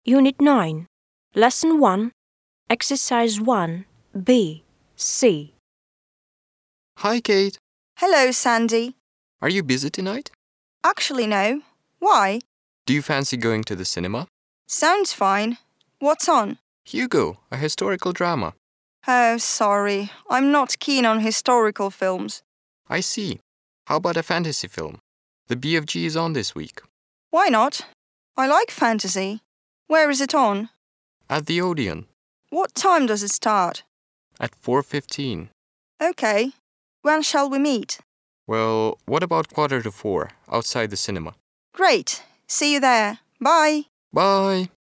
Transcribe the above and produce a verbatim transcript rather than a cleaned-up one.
Unit nine, Lesson one, Exercise one, B, C. Hi, Kate. Hello, Sandy. Are you busy tonight? Actually, no. Why? Do you fancy going to the cinema? Sounds fine. What's on? Hugo, a historical drama. Oh, sorry. I'm not keen on historical films. I see. How about a fantasy film? The B F G is on this week. Why not? I like fantasy. Where is it on? At the Odeon. What time does it start? At four fifteen. Okay. When shall we meet? Well, what about quarter to four, outside the cinema? Great. See you there. Bye. Bye.